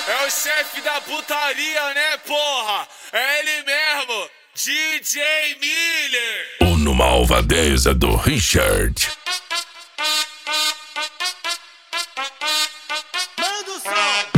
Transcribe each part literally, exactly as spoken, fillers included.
É o chefe da putaria, né, porra? É ele mesmo, D J Miller. O Numa Malvadeza do Richard. Manda o som.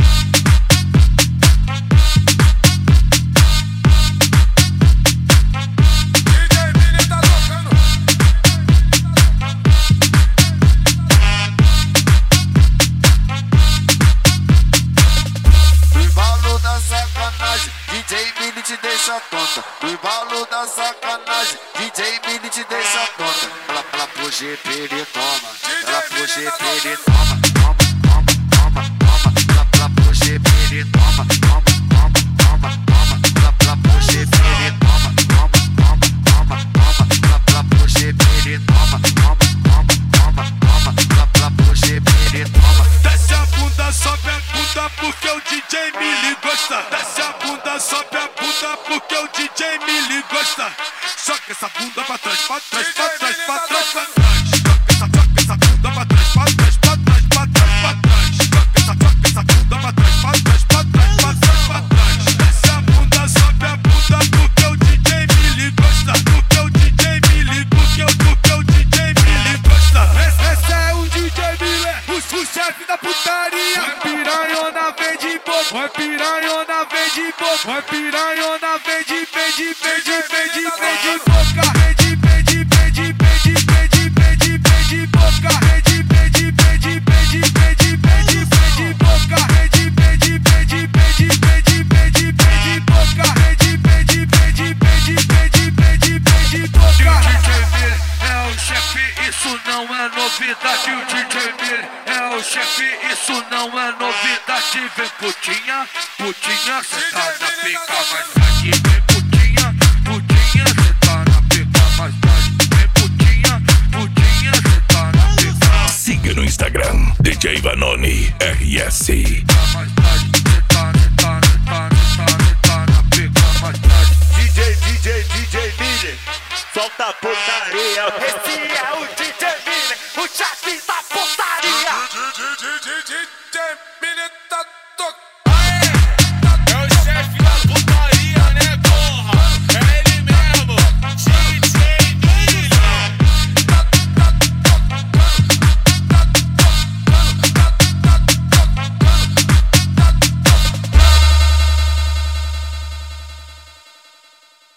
D J Miller te deixa tonta, no embalo da sacanagem. D J Miller te deixa tonta. Ela, ela pro G P ele toma, ela pro G P ele toma, toma, toma, toma, toma. Ela, ela pro G P ele toma, toma, toma, toma, toma. Ela, ela pro G P ele toma, toma, toma, toma, toma. Ela, ela pro G P ele toma, toma, toma, toma, toma. Ela, ela pro G P ele toma. Desce a bunda, sobe a bunda porque o D J Miller gosta. Desce a bunda, sobe a bunda porque o D J Miller gosta. Joga essa bunda pra trás, pra trás, pra trás, pra trás, pra trás. Joga essa, joga essa bunda pra trás, pra trás, pra trás, pra trás, pra trás. Joga essa, joga essa bunda pra trás, pra trás, pra trás, pra trás, pra trás. Desce a bunda, sobe a bunda porque o D J Miller gosta. Porque o D J Miller, porque o, porque o D J Miller gosta. Esse, esse é o D J Miller, o, o chefe da putaria. Vai piranhona, vem de boca. Vai piranhona, vem de boca. Vai piranhona, vem de, vem de, vem de, vem de, vem de boca. Vem de, vem de, vem de, vem de, vem de, vem de, vem de boca. Vem de, vem de, vem de, vem de, vem de, vem de, vem de boca. Vem de, vem de, vem de, vem de, vem de, vem de, vem de boca. Vem de, vem de, vem de, vem de, vem de, vem de, vem de boca. O D J Miller é o chefe, isso não é novidade. O D J Miller é o chefe, isso não é novidade. Vem putinha, putinha, cê tá na pica mais tarde. Vem putinha, putinha, cê tá na pica mais tarde. Vem putinha, putinha, cê tá na pica. Siga no Instagram, D J Vanoni R S. Mais tarde, cê tá, cê tá, cê tá, cê tá, cê tá na pica mais tarde. D J, D J, D J Miller, solta a putaria. Esse